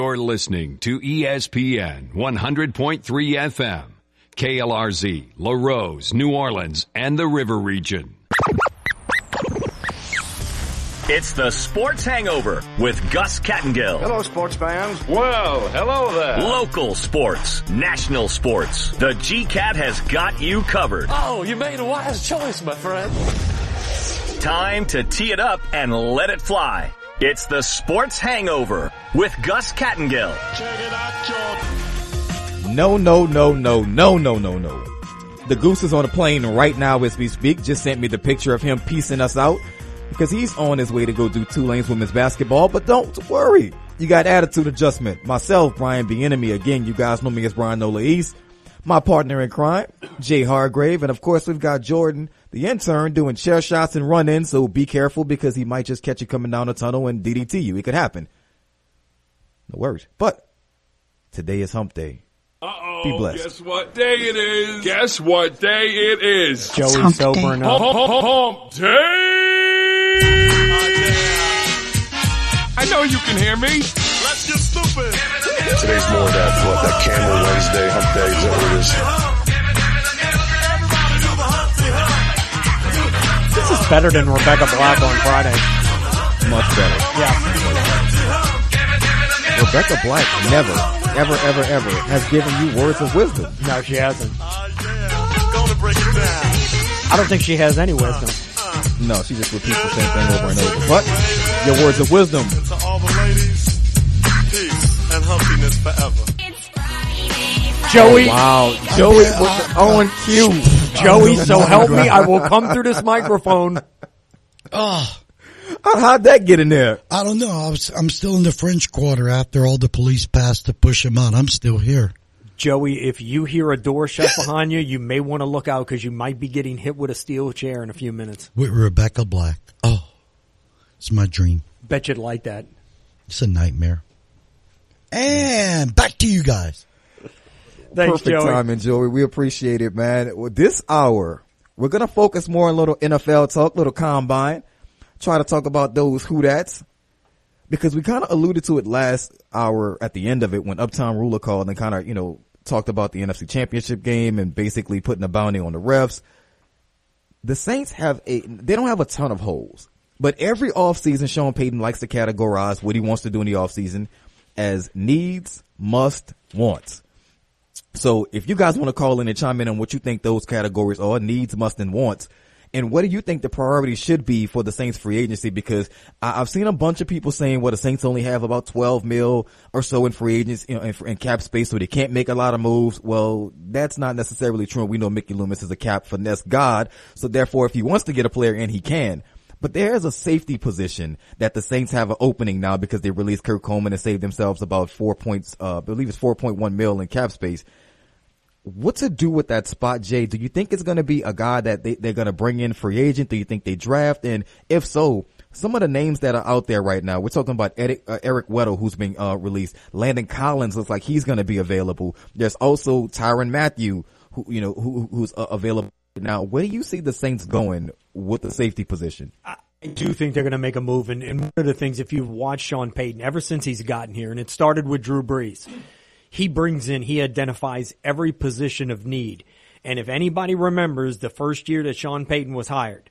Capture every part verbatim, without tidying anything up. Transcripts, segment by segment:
You're listening to E S P N one hundred point three F M, K L R Z, LaRose, New Orleans, and the River Region. It's the Sports Hangover with Gus Kattengill. Hello, sports fans. Well, hello there. Local sports, national sports. The G-Cat has got you covered. Oh, you made a wise choice, my friend. Time to tee it up and let it fly. It's the Sports Hangover with Gus Kattengill. Check it out, y'all. No, no, no, no, no, no, no, no. The Goose is on a plane right now as we speak. Just sent me the picture of him piecing us out because he's on his way to go do Tulane's women's basketball. But don't worry. You got attitude adjustment. Myself, Brian Bieniemy. Again, you guys know me as Brian Nola East. My partner in crime, Jay Hargrave. And of course, we've got Jordan, the intern, doing chair shots and run-ins. So be careful because he might just catch you coming down the tunnel and D D T you. It could happen. No worries. But today is hump day. Uh-oh. Be blessed. Guess what day it is? Guess what day it is? Joey's sobering up. Hump, hump, hump day! I know you can hear me. Let's get stupid. Today's more that, what, that Camel Wednesday, hump day, is that what it is? This is better than Rebecca Black on Friday. Much better. Yeah. Rebecca Black never, ever, ever, ever has given you words of wisdom. No, she hasn't. I don't think she has any wisdom. No, she just repeats the same thing over and over. But your words of wisdom. To all the ladies, peace and humpiness forever. Joey. Wow. Joey was on cue. Joey, so help me, I will come through this microphone. Oh, How'd that get in there? I don't know. I was, I'm still in the French Quarter after all the police passed to push him out. I'm still here. Joey, if you hear a door shut behind you, you may want to look out because you might be getting hit with a steel chair in a few minutes. With Rebecca Black. Oh, it's my dream. Bet you'd like that. It's a nightmare. And back to you guys. Thanks, Perfect Joey. timing, Joey. We appreciate it, man. Well, this hour, we're going to focus more on a little N F L talk, little combine. Try to talk about those who-dats. Because we kind of alluded to it last hour at the end of it when Uptown Ruler called and kind of, you know, talked about the N F C Championship game and basically putting a bounty on the refs. The Saints have a, they don't have a ton of holes. But every offseason, Sean Payton likes to categorize what he wants to do in the offseason as needs, must, wants. So if you guys want to call in and chime in on what you think those categories are, needs, must, and wants, and what do you think the priority should be for the Saints free agency? Because I, I've seen a bunch of people saying, well, the Saints only have about twelve mil or so in free agents, you know, in, in cap space, so they can't make a lot of moves. Well, that's not necessarily true. We know Mickey Loomis is a cap finesse god. So therefore, if he wants to get a player in, he can. But there is a safety position that the Saints have an opening now because they released Kurt Coleman and saved themselves about four points, uh, I believe it's four point one mil in cap space. What to do with that spot, Jay? Do you think it's going to be a guy that they, they're going to bring in free agent? Do you think they draft? And if so, some of the names that are out there right now, we're talking about Eric, uh, Eric Weddle, who's being uh, released. Landon Collins looks like he's going to be available. There's also Tyrann Mathieu, who, you know, who, who's uh, available now. Where do you see the Saints going with the safety position? I do think they're going to make a move. And, and one of the things, if you've watched Sean Payton ever since he's gotten here, and it started with Drew Brees, he brings in, he identifies every position of need. And if anybody remembers the first year that Sean Payton was hired,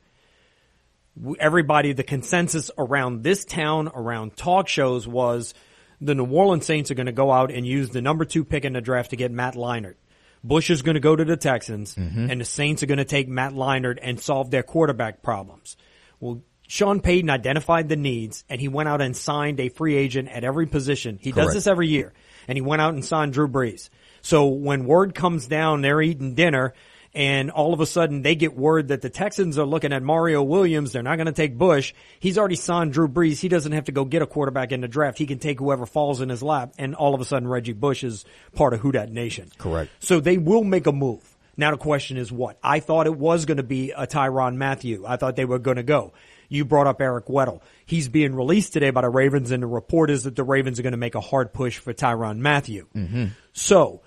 everybody, the consensus around this town, around talk shows was the New Orleans Saints are going to go out and use the number two pick in the draft to get Matt Leinart. Bush is going to go to the Texans, mm-hmm. and the Saints are going to take Matt Leinart and solve their quarterback problems. Well, Sean Payton identified the needs, and he went out and signed a free agent at every position. He Correct. does this every year. And he went out and signed Drew Brees. So when word comes down, they're eating dinner, and all of a sudden they get word that the Texans are looking at Mario Williams. They're not going to take Bush. He's already signed Drew Brees. He doesn't have to go get a quarterback in the draft. He can take whoever falls in his lap, and all of a sudden Reggie Bush is part of Who Dat Nation. Correct. So they will make a move. Now the question is what? I thought it was going to be a Tyrann Mathieu. I thought they were going to go. You brought up Eric Weddle. He's being released today by the Ravens, and the report is that the Ravens are going to make a hard push for Tyrann Mathieu. Mm-hmm. So,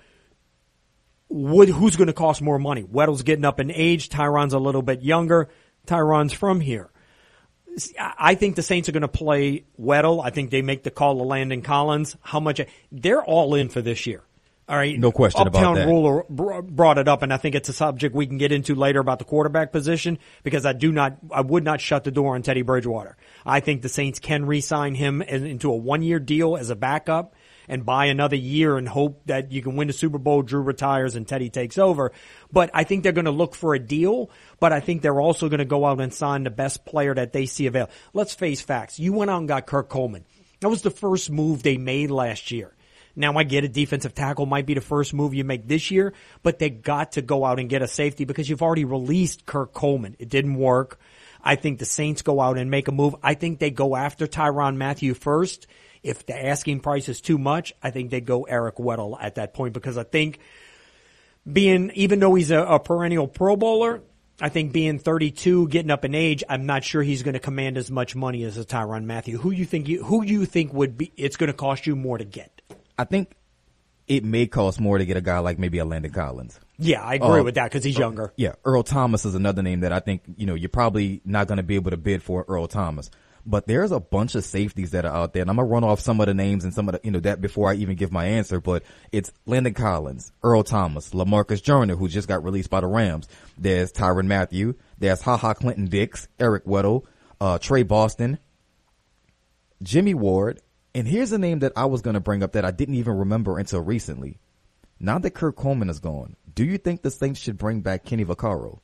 what, who's going to cost more money? Weddle's getting up in age. Tyrann's a little bit younger. Tyrann's from here. I think the Saints are going to play Weddle. I think they make the call to Landon Collins. How much? They're all in for this year. All right. No question Uptown about that. Ruler br- brought it up, and I think it's a subject we can get into later about the quarterback position, because I do not, I would not shut the door on Teddy Bridgewater. I think the Saints can re-sign him into a one-year deal as a backup and buy another year and hope that you can win the Super Bowl, Drew retires, and Teddy takes over. But I think they're going to look for a deal, but I think they're also going to go out and sign the best player that they see available. Let's face facts. You went out and got Kirk Coleman. That was the first move they made last year. Now, I get a defensive tackle might be the first move you make this year, but they got to go out and get a safety because you've already released Kirk Coleman. It didn't work. I think the Saints go out and make a move. I think they go after Tyrann Mathieu first. If the asking price is too much, I think they go Eric Weddle at that point, because I think being, even though he's a, a perennial Pro Bowler, I think being thirty-two, getting up in age, I'm not sure he's going to command as much money as a Tyrann Mathieu. Who you think you, who you think would be, it's going to cost you more to get? I think it may cost more to get a guy like maybe a Landon Collins. Yeah, I agree uh, with that because he's younger. Uh, yeah, Earl Thomas is another name that I think, you know, you're probably not going to be able to bid for Earl Thomas. But there's a bunch of safeties that are out there, and I'm going to run off some of the names and some of the, you know, that before I even give my answer. But it's Landon Collins, Earl Thomas, LaMarcus Joyner, who just got released by the Rams. There's Tyrann Mathieu. There's HaHa Clinton Dix, Eric Weddle, uh, Trey Boston, Jimmy Ward. And here's a name that I was going to bring up that I didn't even remember until recently. Now that Kirk Coleman is gone, do you think the Saints should bring back Kenny Vaccaro?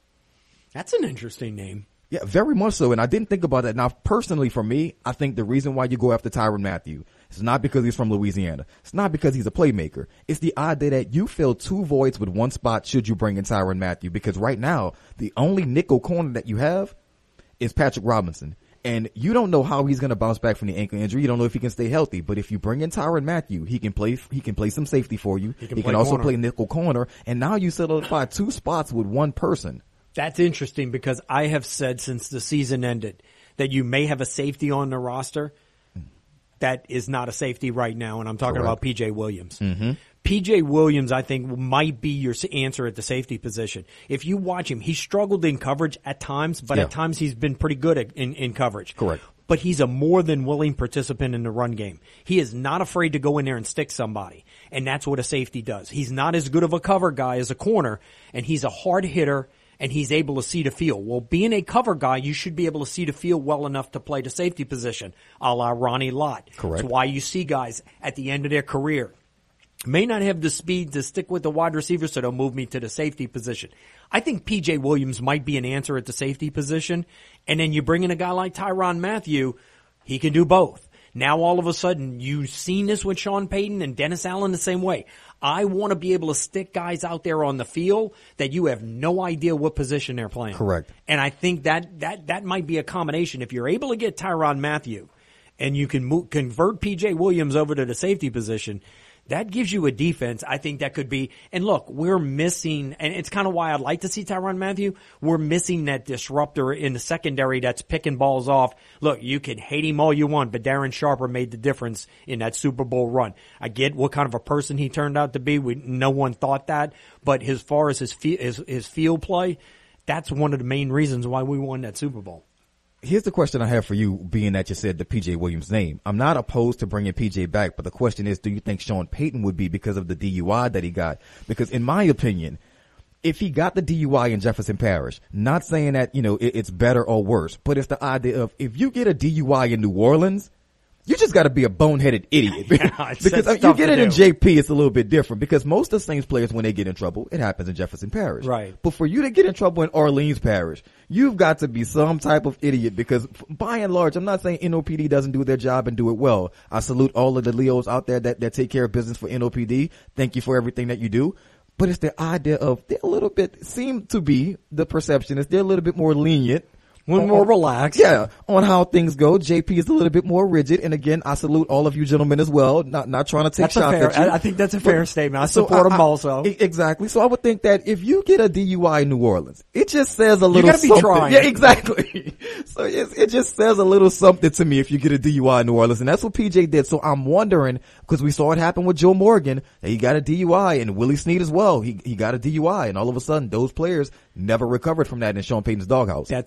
That's an interesting name. Yeah, very much so. And I didn't think about that. Now, personally, for me, I think the reason why you go after Tyrann Mathieu is not because he's from Louisiana. It's not because he's a playmaker. It's the idea that you fill two voids with one spot should you bring in Tyrann Mathieu. Because right now, the only nickel corner that you have is Patrick Robinson. And you don't know how he's going to bounce back from the ankle injury. You don't know if he can stay healthy. But if you bring in Tyrann Mathieu, he can play, he can play some safety for you. He can, he play can also corner. play nickel corner. And now you solidify two spots with one person. That's interesting because I have said since the season ended that you may have a safety on the roster that is not a safety right now. And I'm talking Correct. about P J Williams. Mm-hmm. P J Williams, I think, might be your answer at the safety position. If you watch him, he struggled in coverage at times, but Yeah. at times he's been pretty good at, in, in coverage. Correct. But he's a more than willing participant in the run game. He is not afraid to go in there and stick somebody, and that's what a safety does. He's not as good of a cover guy as a corner, and he's a hard hitter, and he's able to see the field. Well, being a cover guy, you should be able to see the field well enough to play the safety position, a la Ronnie Lott. Correct. That's why you see guys at the end of their career may not have the speed to stick with the wide receiver, so they'll move me to the safety position. I think P J Williams might be an answer at the safety position, and then you bring in a guy like Tyrann Mathieu, he can do both. Now all of a sudden, you've seen this with Sean Payton and Dennis Allen the same way. I want to be able to stick guys out there on the field that you have no idea what position they're playing. Correct. And I think that, that, that might be a combination. If you're able to get Tyrann Mathieu and you can move, convert P J Williams over to the safety position, that gives you a defense. I think that could be, and look, we're missing, and it's kind of why I'd like to see Tyrann Mathieu. We're missing that disruptor in the secondary that's picking balls off. Look, you can hate him all you want, but Darren Sharper made the difference in that Super Bowl run. I get what kind of a person he turned out to be. We, no one thought that, but as far as his, his, his field play, that's one of the main reasons why we won that Super Bowl. Here's the question I have for you, being that you said the P J Williams name. I'm not opposed to bringing P J back, but the question is, do you think Sean Payton would be because of the D U I that he got? Because in my opinion, if he got the D U I in Jefferson Parish, not saying that, you know, it, it's better or worse, but it's the idea of if you get a D U I in New Orleans, you just got to be a boneheaded idiot. Yeah, because I mean, you get it in J P, it's a little bit different because most of the Saints players, when they get in trouble, it happens in Jefferson Parish. Right. But for you to get in trouble in Orleans Parish, you've got to be some type of idiot because by and large, I'm not saying N O P D doesn't do their job and do it well. I salute all of the Leos out there that, that take care of business for N O P D. Thank you for everything that you do. But it's the idea of they're a little bit, seem to be, the perception is they're a little bit more lenient. One more relaxed. Yeah, on how things go. J P is a little bit more rigid. And again, I salute all of you gentlemen as well. Not, not trying to take That's a shots fair, at you. I think that's a fair But- statement. I so support them I- also. e- Exactly. So I would think that if you get a D U I in New Orleans, it just says a little gotta be something. trying. Yeah, exactly. So it's, it just says a little something to me if you get a D U I in New Orleans. And that's what P J did. So I'm wondering, because we saw it happen with Joe Morgan, that he got a D U I, and Willie Snead as well. He, he got a D U I, and all of a sudden those players never recovered from that in Sean Payton's doghouse. That's an interesting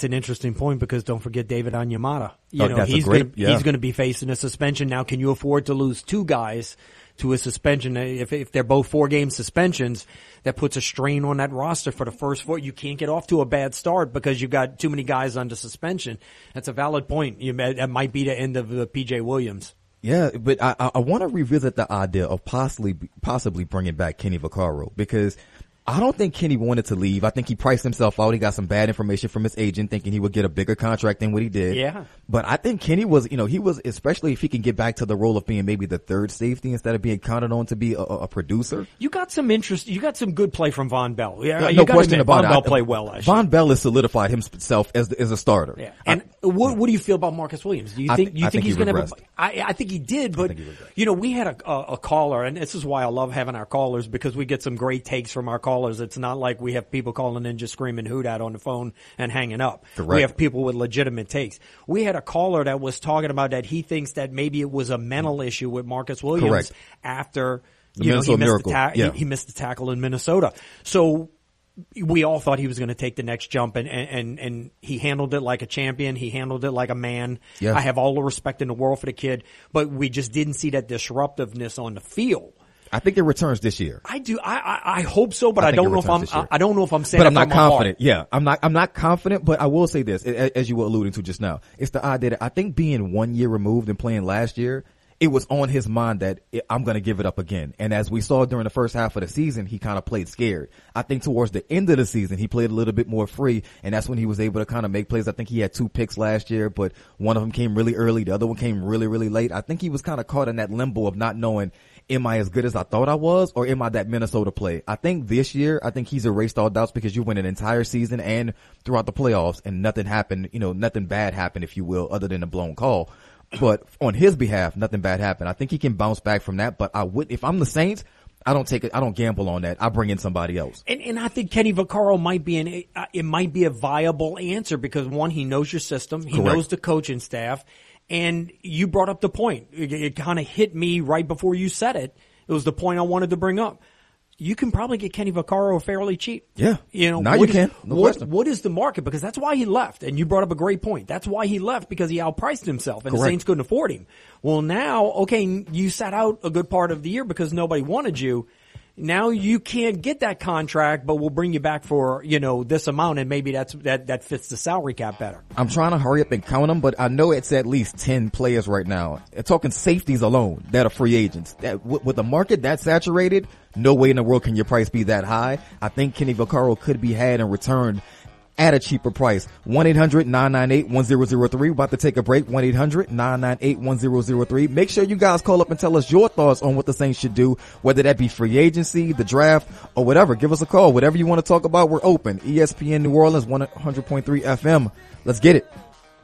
interesting point because don't forget David Onyemata. You oh, know, that's he's great, going yeah. he's going to be facing a suspension. Now, can you afford to lose two guys to a suspension? If, if they're both four-game suspensions, that puts a strain on that roster for the first four. You can't get off to a bad start because you've got too many guys under suspension. That's a valid point. You, that might be the end of uh, P J Williams. Yeah, but I, I want to revisit the idea of possibly possibly bringing back Kenny Vaccaro because I don't think Kenny wanted to leave. I think he priced himself out. He got some bad information from his agent thinking he would get a bigger contract than what he did. Yeah. But I think Kenny was, you know, he was, especially if he can get back to the role of being maybe the third safety instead of being counted on to be a, a producer. You got some interest. You got some good play from Von Bell. Yeah, no, you no gotta question admit, about Von it. Bell I- played well last Von Bell has solidified himself as as a starter. year. Yeah. And what what do you feel about Marcus Williams? Do you I think th- you I think think he's he going to have regressed. a, I I think he did, but think he regressed. you know, we had a, a a caller, and this is why I love having our callers because we get some great takes from our callers. It's not like we have people calling in just screaming hoot at on the phone and hanging up. Correct. We have people with legitimate takes. We had a caller that was talking about that he thinks that maybe it was a mental issue with Marcus Williams Correct. after The you know he Minnesota missed, Miracle. the ta- Yeah. he, he missed the tackle in Minnesota. So we all thought he was going to take the next jump, and, and, and he handled it like a champion. He handled it like a man. Yeah. I have all the respect in the world for the kid, but we just didn't see that disruptiveness on the field. I think it returns this year. I do. I, I, I hope so, but I I, think don't it know if returns I'm, this year. I, I don't know if I'm saying But I'm it not from my heart. confident. Yeah, I'm not, I'm not confident, but I will say this, a- as you were alluding to just now. It's the idea that I think being one year removed and playing last year, it was on his mind that it, I'm going to give it up again. And as we saw during the first half of the season, he kind of played scared. I think towards the end of the season, he played a little bit more free, and that's when he was able to kind of make plays. I think he had two picks last year, but one of them came really early. The other one came really, really late. I think he was kind of caught in that limbo of not knowing, am I as good as I thought I was, or am I that Minnesota play? I think this year, I think he's erased all doubts because you went an entire season and throughout the playoffs, and nothing happened, you know, nothing bad happened, if you will, other than a blown call. But on his behalf, nothing bad happened. I think he can bounce back from that, but I would, if I'm the Saints, I don't take it, I don't gamble on that. I bring in somebody else. And, and I think Kenny Vaccaro might be an, uh, it might be a viable answer because one, he knows your system. He Correct. knows the coaching staff. And you brought up the point. It, it kind of hit me right before you said it. It was the point I wanted to bring up. You can probably get Kenny Vaccaro fairly cheap. Yeah. You know, Now what you can. No what, question. what is the market? Because that's why he left. And you brought up a great point. That's why he left because he outpriced himself and Correct. the Saints couldn't afford him. Well, now, okay, you sat out a good part of the year because nobody wanted you. Now you can't get that contract, but we'll bring you back for, you know, this amount, and maybe that's that that fits the salary cap better. I'm trying to hurry up and count them, but I know it's at least ten players right now. I'm talking safeties alone that are free agents. That with, with the market that saturated, no way in the world can your price be that high. I think Kenny Vaccaro could be had and returned at a cheaper price. one eight hundred nine nine eight one zero zero three. We're about to take a break. one eight hundred nine nine eight one zero zero three. Make sure you guys call up and tell us your thoughts on what the Saints should do, whether that be free agency, the draft, or whatever. Give us a call. Whatever you want to talk about, we're open. E S P N New Orleans, one hundred point three F M. Let's get it.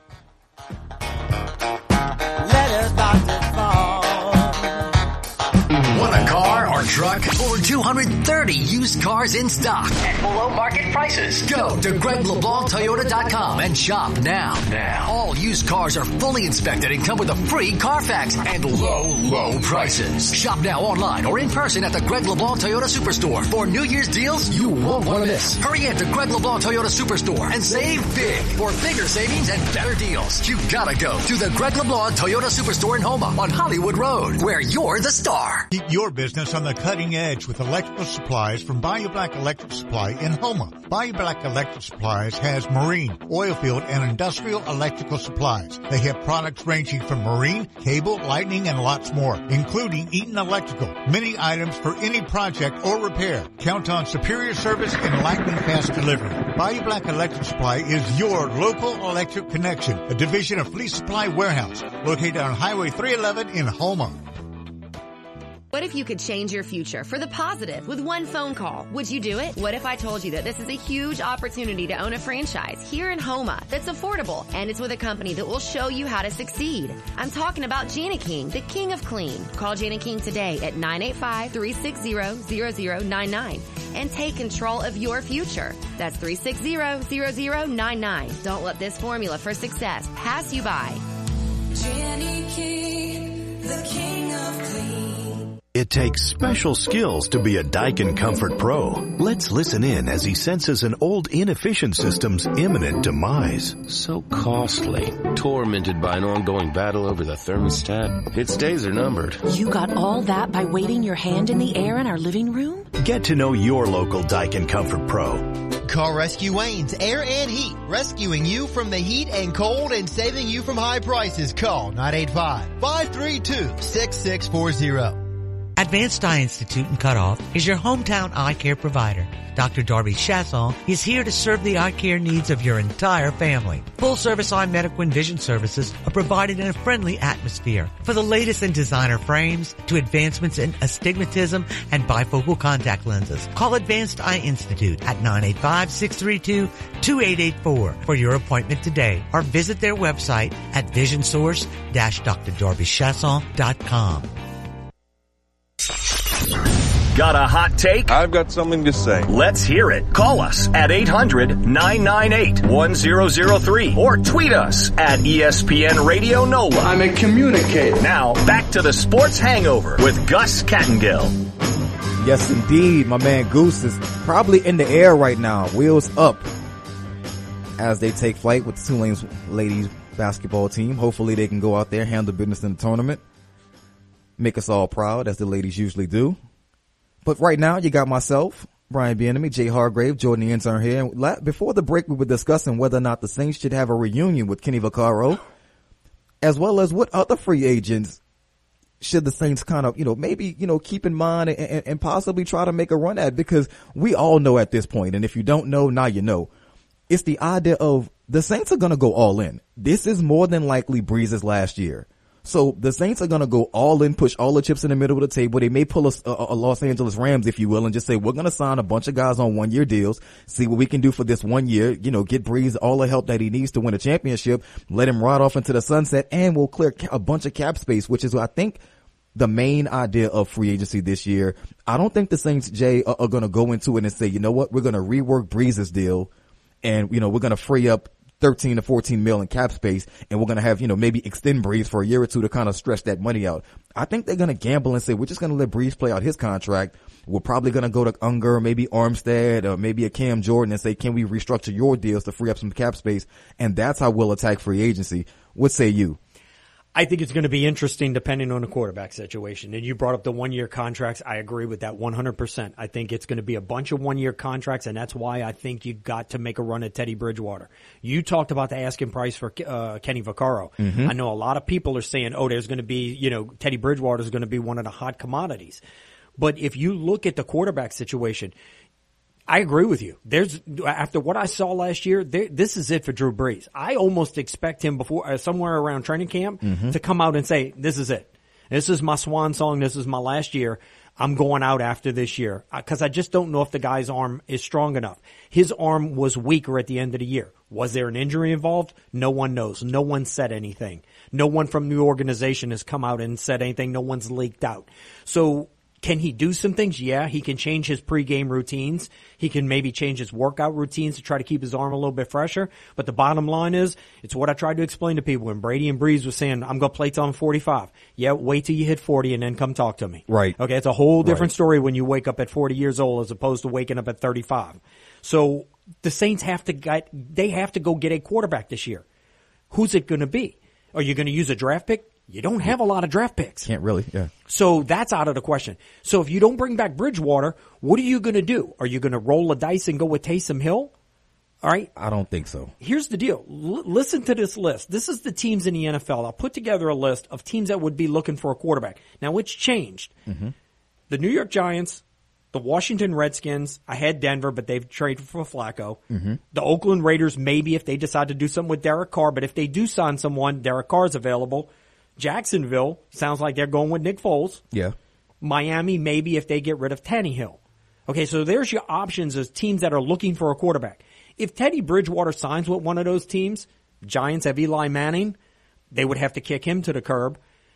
Want a car or truck? Over two hundred thirty used cars in stock at below market prices. Go to Greg LeBlanc Toyota dot com and shop now. Now. All used cars are fully inspected and come with a free Carfax and low, low prices. Shop now online or in person at the Greg LeBlanc Toyota Superstore for New Year's deals you won't want to miss. Hurry in to Greg LeBlanc Toyota Superstore and save big. For bigger savings and better deals, you gotta go to the Greg LeBlanc Toyota Superstore in Houma on Hollywood Road, where you're the star. Keep your business on the cutting edge with electrical supplies from Bayou Black Electric Supply in Houma. Bayou Black Electric Supplies has marine, oil field, and industrial electrical supplies. They have products ranging from marine, cable, lightning, and lots more, including Eaton Electrical. Many items for any project or repair. Count on superior service and lightning fast delivery. Bayou Black Electric Supply is your local electric connection, a division of Fleet Supply Warehouse, located on Highway three eleven in Houma. What if you could change your future for the positive with one phone call? Would you do it? What if I told you that this is a huge opportunity to own a franchise here in Houma that's affordable and it's with a company that will show you how to succeed? I'm talking about Jana King, the king of clean. Call Jana King today at nine eight five, three six zero, zero zero nine nine and take control of your future. That's three six zero, zero zero nine nine. Don't let this formula for success pass you by. Jana King, the king of clean. It takes special skills to be a Daikin Comfort Pro. Let's listen in as he senses an old inefficient system's imminent demise. So costly. Tormented by an ongoing battle over the thermostat. Its days are numbered. You got all that by waving your hand in the air in our living room? Get to know your local Daikin Comfort Pro. Call Rescue Wayne's Air and Heat, rescuing you from the heat and cold and saving you from high prices. Call nine eight five, five three two, six six four zero. Advanced Eye Institute in Cutoff is your hometown eye care provider. Doctor Darby Chasson is here to serve the eye care needs of your entire family. Full-service eye medical and vision services are provided in a friendly atmosphere. For the latest in designer frames to advancements in astigmatism and bifocal contact lenses, call Advanced Eye Institute at nine eight five, six three two, two eight eight four for your appointment today, or visit their website at vision source dash d r darby chasson dot com. Got a hot take? I've got something to say. Let's hear it. Call us at eight hundred, nine nine eight, one zero zero three or tweet us at E S P N Radio NOLA. I'm a communicator. Now, back to the Sports Hangover with Gus Kattengill. Yes, indeed. My man Goose is probably in the air right now. Wheels up as they take flight with the Tulane ladies basketball team. Hopefully they can go out there, handle business in the tournament, make us all proud, as the ladies usually do. But right now, you got myself, Brian Bieniemy, Jay Hargrave, Jordan the Intern here. And before the break, we were discussing whether or not the Saints should have a reunion with Kenny Vaccaro, as well as what other free agents should the Saints kind of, you know, maybe, you know, keep in mind and, and, and possibly try to make a run at, because we all know at this point, and if you don't know, now you know, it's the idea of the Saints are going to go all in. This is more than likely Breeze's last year. So the Saints are going to go all in, push all the chips in the middle of the table. They may pull a, a, a Los Angeles Rams, if you will, and just say, we're going to sign a bunch of guys on one year deals, see what we can do for this one year, you know, get Breeze all the help that he needs to win a championship, let him ride off into the sunset, and we'll clear a bunch of cap space, which is, I think, the main idea of free agency this year. I don't think the Saints, Jay, are, are going to go into it and say, you know what, we're going to rework Breeze's deal, and, you know, we're going to free up thirteen to fourteen mil in cap space, and we're going to have, you know, maybe extend Breeze for a year or two to kind of stretch that money out. I think they're going to gamble and say, we're just going to let Breeze play out his contract. We're probably going to go to Unger, maybe Armstead, or maybe a Cam Jordan and say, can we restructure your deals to free up some cap space? And that's how we'll attack free agency. What say you? I think it's going to be interesting depending on the quarterback situation. And you brought up the one-year contracts. I agree with that one hundred percent. I think it's going to be a bunch of one-year contracts, and that's why I think you got to make a run at Teddy Bridgewater. You talked about the asking price for uh, Kenny Vaccaro. Mm-hmm. I know a lot of people are saying, oh, there's going to be, you know, Teddy Bridgewater is going to be one of the hot commodities. But if you look at the quarterback situation, I agree with you. There's, after what I saw last year, there, this is it for Drew Brees. I almost expect him before, uh, somewhere around training camp, mm-hmm. to come out and say, this is it. This is my swan song. This is my last year. I'm going out after this year. Cause I just don't know if the guy's arm is strong enough. His arm was weaker at the end of the year. Was there an injury involved? No one knows. No one said anything. No one from the organization has come out and said anything. No one's leaked out. So, can he do some things? Yeah, he can change his pregame routines. He can maybe change his workout routines to try to keep his arm a little bit fresher. But the bottom line is, it's what I tried to explain to people when Brady and Breeze was saying, I'm going to play till I'm forty-five. Yeah, wait till you hit forty and then come talk to me. Right. Okay, it's a whole different right. story when you wake up at forty years old as opposed to waking up at thirty-five. So the Saints have to get, they have to go get a quarterback this year. Who's it going to be? Are you going to use a draft pick? You don't have a lot of draft picks. Can't really, yeah. So that's out of the question. So if you don't bring back Bridgewater, what are you going to do? Are you going to roll the dice and go with Taysom Hill? All right. I don't think so. Here's the deal. L- listen to this list. This is the teams in the N F L. I'll put together a list of teams that would be looking for a quarterback. Now, it's changed. Mm-hmm. The New York Giants, the Washington Redskins, I had Denver, but they've traded for Flacco. Mm-hmm. The Oakland Raiders, maybe if they decide to do something with Derek Carr, but if they do sign someone, Derek Carr's available. Jacksonville, sounds like they're going with Nick Foles. Yeah. Miami, maybe if they get rid of Tannehill. Okay, so there's your options as teams that are looking for a quarterback. If Teddy Bridgewater signs with one of those teams, Giants have Eli Manning, they would have to kick him to the curb.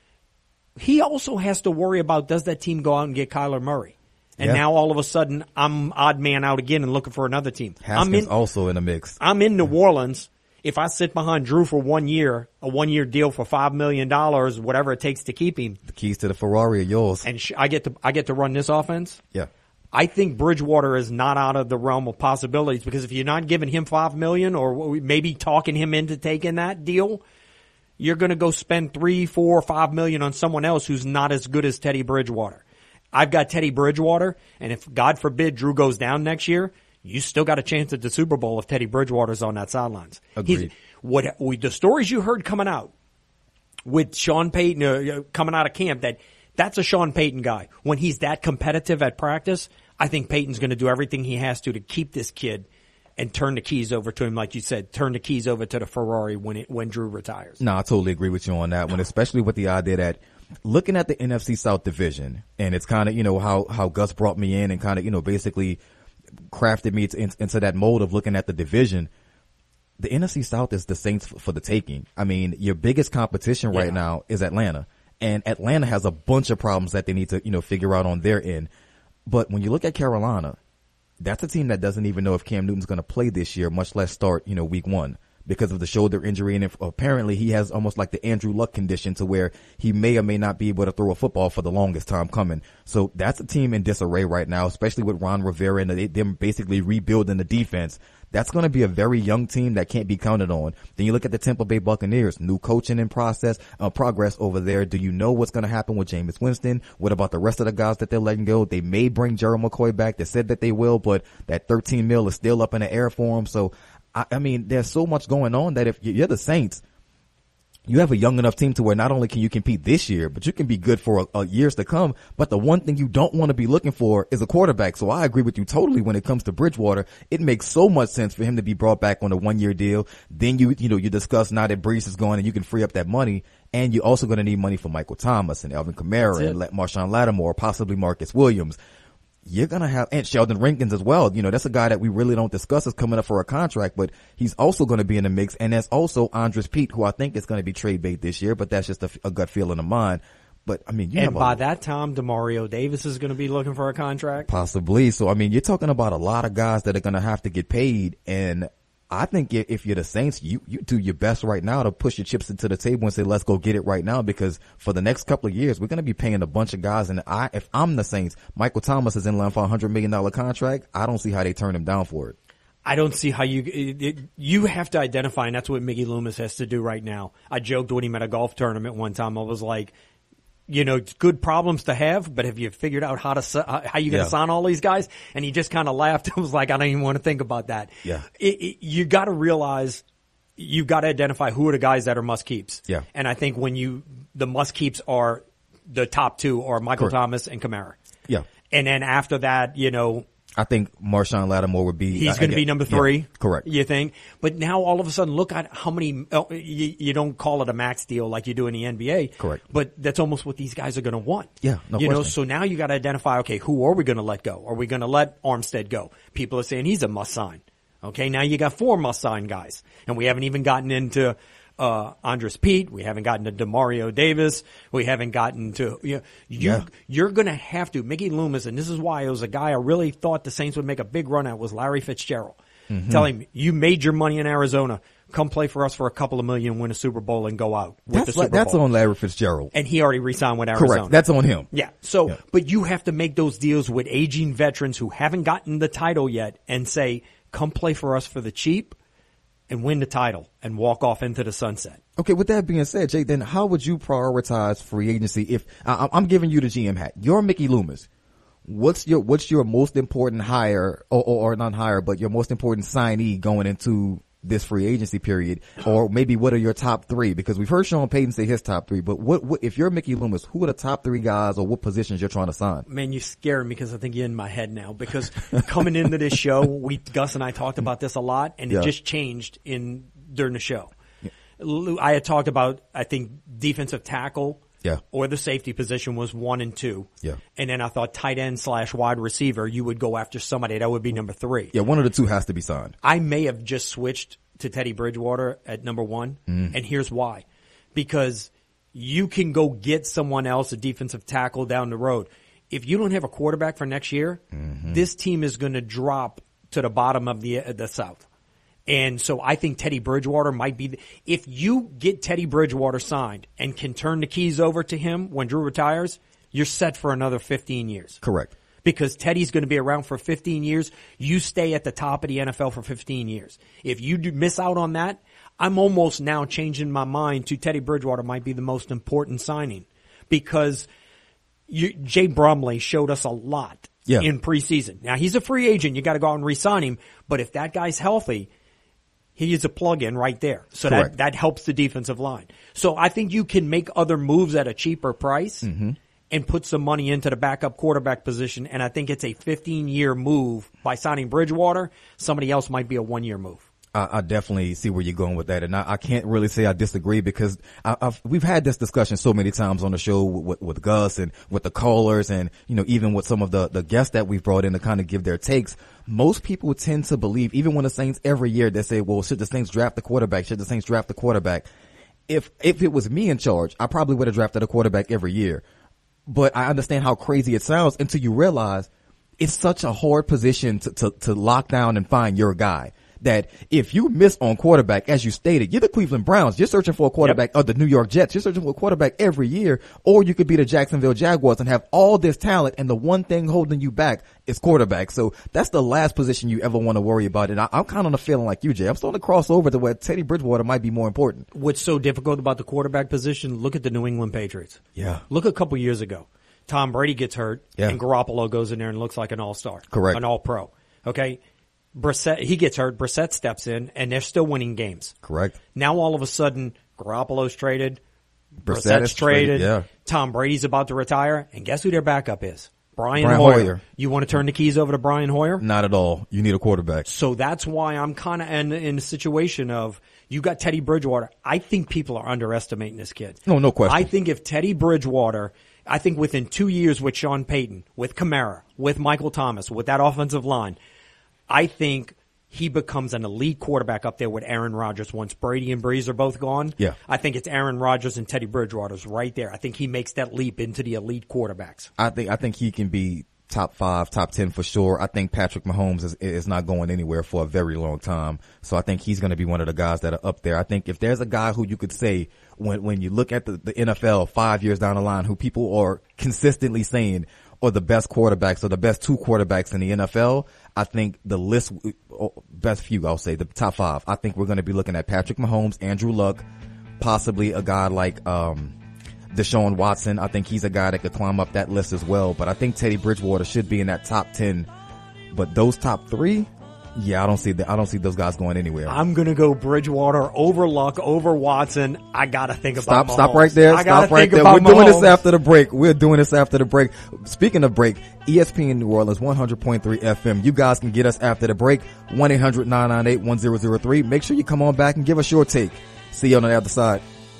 He also has to worry about, does that team go out and get Kyler Murray? And yeah. now all of a sudden, I'm odd man out again and looking for another team. Haskins I'm in, also in the mix. I'm in New Orleans. if I sit behind Drew for one year, a one year deal for five million dollars, whatever it takes to keep him. The keys to the Ferrari are yours. And sh- I get to, I get to run this offense. Yeah. I think Bridgewater is not out of the realm of possibilities because if you're not giving him five million dollars or maybe talking him into taking that deal, you're going to go spend three, four, five million on someone else who's not as good as Teddy Bridgewater. I've got Teddy Bridgewater, and if God forbid Drew goes down next year, you still got a chance at the Super Bowl if Teddy Bridgewater's on that sidelines. Agreed. He's, what we, the stories you heard coming out with Sean Payton uh, coming out of camp, that that's a Sean Payton guy. When he's that competitive at practice, I think Payton's going to do everything he has to to keep this kid and turn the keys over to him, like you said, turn the keys over to the Ferrari when it, when Drew retires. No, I totally agree with you on that one, especially with the idea that looking at the N F C South division, and it's kind of, you know, how, how Gus brought me in and kind of, you know, basically crafted me to, in, into that mode of looking at the division. The N F C South is the Saints for the taking. I mean, your biggest competition right yeah. now is Atlanta, and Atlanta has a bunch of problems that they need to, you know, figure out on their end. But when you look at Carolina, that's a team that doesn't even know if Cam Newton's going to play this year, much less start, you know, week one because of the shoulder injury. And if, apparently he has almost like the Andrew Luck condition to where he may or may not be able to throw a football for the longest time coming. So that's a team in disarray right now, especially with Ron Rivera and they, them basically rebuilding the defense. That's going to be a very young team that can't be counted on. Then you look at the Tampa Bay Buccaneers, new coaching in process, uh, progress over there. Do you know what's going to happen with Jameis Winston? What about the rest of the guys that they're letting go? They may bring Gerald McCoy back. They said that they will, but that thirteen mil is still up in the air for him. So, I, I mean, there's so much going on that if you're the Saints, you have a young enough team to where not only can you compete this year, but you can be good for a, a years to come. But the one thing you don't want to be looking for is a quarterback. So I agree with you totally when it comes to Bridgewater. It makes so much sense for him to be brought back on a one year deal. Then you, you know, you discuss now that Brees is going and you can free up that money. And you're also going to need money for Michael Thomas and Alvin Kamara and let Marshawn Lattimore, possibly Marcus Williams. You're going to have, and Sheldon Rankins as well. You know, that's a guy that we really don't discuss as coming up for a contract, but he's also going to be in the mix. And there's also Andres Pete, who I think is going to be trade bait this year, but that's just a, a gut feeling of mine. But I mean, you and have by a, that time, DeMario Davis is going to be looking for a contract. Possibly. So, I mean, you're talking about a lot of guys that are going to have to get paid. And I think if you're the Saints, you, you do your best right now to push your chips into the table and say, let's go get it right now, because for the next couple of years, we're going to be paying a bunch of guys. And I, if I'm the Saints, Michael Thomas is in line for a hundred million dollar contract. I don't see how they turn him down for it. I don't see how you, it, it, you have to identify, and that's what Mickey Loomis has to do right now. I joked when he met a golf tournament one time. I was like, you know, it's good problems to have, but have you figured out how to, how you going to yeah. sign all these guys? And he just kind of laughed. I was like, I don't even want to think about that. Yeah. It, it, you got to realize you got to identify who are the guys that are must keeps. Yeah. And I think when you, the must keeps are the top two are Michael Correct. Thomas and Kamara. Yeah. And then after that, you know, I think Marshawn Lattimore would be. He's going to be number three. Yeah, correct. You think? But now all of a sudden, look at how many. Oh, you, you don't call it a max deal like you do in the N B A. Correct. But that's almost what these guys are going to want. Yeah, no You question. know, so now you got to identify. Okay, who are we going to let go? Are we going to let Armstead go? People are saying he's a must sign. Okay, now you got four must sign guys, and we haven't even gotten into. Uh, Andres Pete. We haven't gotten to DeMario Davis. We haven't gotten to, you know, you, Yeah. you're going to have to, Mickey Loomis, and this is why it was a guy I really thought the Saints would make a big run at was Larry Fitzgerald. Mm-hmm. Tell him, you made your money in Arizona. Come play for us for a couple of million, win a Super Bowl, and go out with That's the Super like, that's Bowl. on Larry Fitzgerald. And he already re-signed with Arizona. Correct. That's on him. Yeah. So, Yeah. but you have to make those deals with aging veterans who haven't gotten the title yet and say, come play for us for the cheap and win the title and walk off into the sunset. Okay, with that being said, Jay, then how would you prioritize free agency? If I, I'm giving you the G M hat, you're Mickey Loomis. What's your what's your most important hire, or, or, or not hire, but your most important signee going into this free agency period? Or maybe what are your top three? Because we've heard Sean Payton say his top three, but what, what if you're Mickey Loomis, who are the top three guys or what positions you're trying to sign? Man, you scare me because I think you're in my head now. Because coming into this show, we Gus and I talked about this a lot, and it Yeah. just changed in during the show. I had talked about, I think, defensive tackle Yeah. or the safety position was one and two. Yeah. And then I thought tight end slash wide receiver, you would go after somebody. That would be number three. Yeah, one of the two has to be signed. I may have just switched to Teddy Bridgewater at number one. Mm. And here's why. Because you can go get someone else, a defensive tackle down the road. If you don't have a quarterback for next year, Mm-hmm. this team is going to drop to the bottom of the, uh, the South. And so I think Teddy Bridgewater might be, the, if you get Teddy Bridgewater signed and can turn the keys over to him when Drew retires, you're set for another fifteen years. Correct. Because Teddy's going to be around for fifteen years. You stay at the top of the N F L for fifteen years. If you do miss out on that, I'm almost now changing my mind to Teddy Bridgewater might be the most important signing because you, Jay Bromley showed us a lot yeah. in preseason. Now, he's a free agent. You got to go out and re-sign him. But if that guy's healthy, he is a plug-in right there. So that, that helps the defensive line. So I think you can make other moves at a cheaper price. Mm-hmm. And put some money into the backup quarterback position, and I think it's a fifteen-year move by signing Bridgewater. Somebody else might be a one-year move. I, I definitely see where you're going with that, and I, I can't really say I disagree because I, I've, we've had this discussion so many times on the show with, with, with Gus and with the callers, and you know even with some of the the guests that we've brought in to kind of give their takes. Most people tend to believe, even when the Saints every year they say, "Well, should the Saints draft the quarterback? Should the Saints draft the quarterback?" If if it was me in charge, I probably would have drafted a quarterback every year. But I understand how crazy it sounds until you realize it's such a hard position to, to, to lock down and find your guy. That if you miss on quarterback, as you stated, you're the Cleveland Browns. You're searching for a quarterback, yep. or the New York Jets. You're searching for a quarterback every year. Or you could be the Jacksonville Jaguars and have all this talent, and the one thing holding you back is quarterback. So that's the last position you ever want to worry about. And I, I'm kind of on a feeling like you, Jay. I'm starting to cross over to where Teddy Bridgewater might be more important. What's so difficult about the quarterback position, look at the New England Patriots. Yeah. Look a couple years ago. Tom Brady gets hurt, yeah. and Garoppolo goes in there and looks like an all-star. Correct. An all-pro. Okay? Brissett, he gets hurt, Brissett steps in, and they're still winning games. Correct. Now all of a sudden, Garoppolo's traded, Brissett Brissett's is traded, traded, yeah. Tom Brady's about to retire, and guess who their backup is? Brian, Brian Hoyer. Hoyer. You want to turn the keys over to Brian Hoyer? Not at all. You need a quarterback. So that's why I'm kind of in, in a situation of, you got Teddy Bridgewater. I think people are underestimating this kid. No, no question. I think if Teddy Bridgewater, I think within two years with Sean Payton, with Kamara, with Michael Thomas, with that offensive line, I think he becomes an elite quarterback up there with Aaron Rodgers once Brady and Breeze are both gone. Yeah. I think it's Aaron Rodgers and Teddy Bridgewater's right there. I think he makes that leap into the elite quarterbacks. I think I think he can be top five, top ten for sure. I think Patrick Mahomes is, is not going anywhere for a very long time. So I think he's going to be one of the guys that are up there. I think if there's a guy who you could say when, when you look at the, the N F L five years down the line, who people are consistently saying are the best quarterbacks or the best two quarterbacks in the N F L, I think the list, best few, I'll say the top five. I think we're going to be looking at Patrick Mahomes, Andrew Luck, possibly a guy like, um, Deshaun Watson. I think he's a guy that could climb up that list as well. But I think Teddy Bridgewater should be in that top ten. But those top three, yeah, I don't see the, I don't see those guys going anywhere. I'm gonna go Bridgewater over Luck over Watson. I gotta think stop, about Mahomes. Stop right there. I Stop right there. We're doing this after the break. We're doing this after the break. Speaking of break, E S P N New Orleans, one hundred point three F M. You guys can get us after the break. one eight hundred nine nine eight one zero zero three. Make sure you come on back and give us your take. See you on the other side.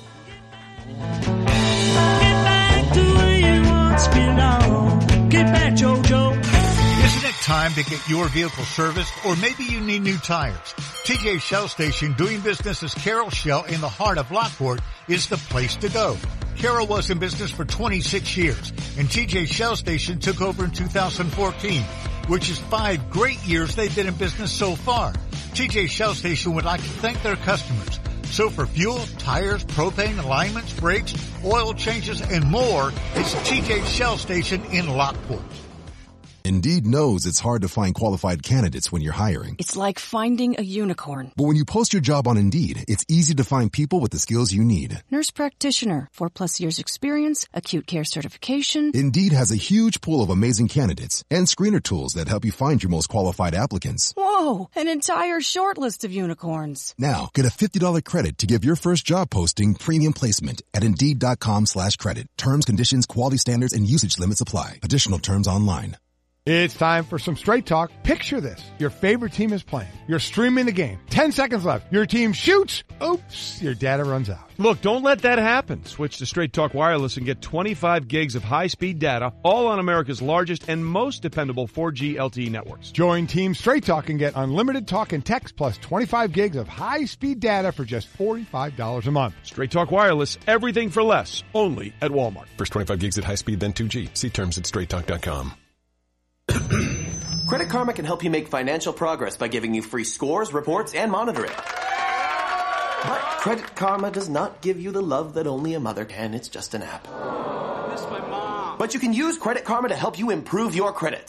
Get back, JoJo. Isn't it time to get your vehicle serviced? Or maybe you need new tires. T J Shell Station, doing business as Carroll Shell in the heart of Lockport, is the place to go. Carroll was in business for twenty-six years, and T J Shell Station took over in two thousand fourteen, which is five great years they've been in business so far. T J Shell Station would like to thank their customers. So for fuel, tires, propane, alignments, brakes, oil changes, and more, it's T J Shell Station in Lockport. Indeed knows it's hard to find qualified candidates when you're hiring. It's like finding a unicorn. But when you post your job on Indeed, it's easy to find people with the skills you need. Nurse practitioner, four plus years experience, acute care certification. Indeed has a huge pool of amazing candidates and screener tools that help you find your most qualified applicants. Whoa, an entire short list of unicorns. Now, get a fifty dollars credit to give your first job posting premium placement at Indeed.com slash credit. Terms, conditions, quality standards, and usage limits apply. Additional terms online. It's time for some Straight Talk. Picture this. Your favorite team is playing. You're streaming the game. Ten seconds left. Your team shoots. Oops, your data runs out. Look, don't let that happen. Switch to Straight Talk Wireless and get twenty-five gigs of high-speed data, all on America's largest and most dependable four G L T E networks. Join Team Straight Talk and get unlimited talk and text plus twenty-five gigs of high-speed data for just forty-five dollars a month. Straight Talk Wireless, everything for less, only at Walmart. First twenty-five gigs at high speed, then two G. See terms at straight talk dot com. Credit Karma can help you make financial progress by giving you free scores, reports, and monitoring. But Credit Karma does not give you the love that only a mother can. It's just an app. I miss my mom. But you can use Credit Karma to help you improve your credit.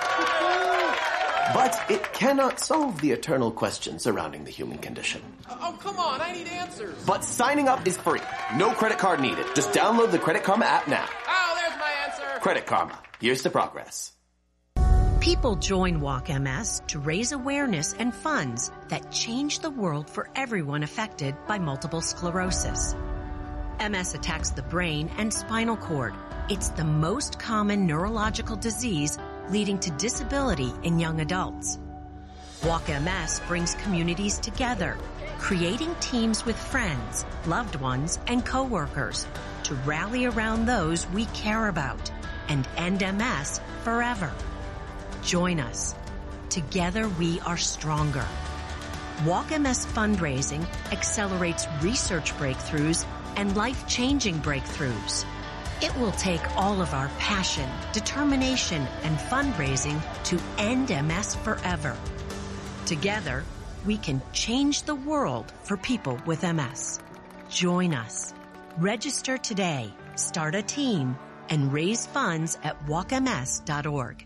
But it cannot solve the eternal question surrounding the human condition. Oh, come on. I need answers. But signing up is free. No credit card needed. Just download the Credit Karma app now. Oh, there's my answer. Credit Karma. Here's to progress. People join Walk M S to raise awareness and funds that change the world for everyone affected by multiple sclerosis. M S attacks the brain and spinal cord. It's the most common neurological disease leading to disability in young adults. Walk M S brings communities together, creating teams with friends, loved ones, and coworkers to rally around those we care about and end M S forever. Join us. Together we are stronger. Walk M S fundraising accelerates research breakthroughs and life-changing breakthroughs. It will take all of our passion, determination, and fundraising to end M S forever. Together, we can change the world for people with M S. Join us. Register today, start a team, and raise funds at walk m s dot org.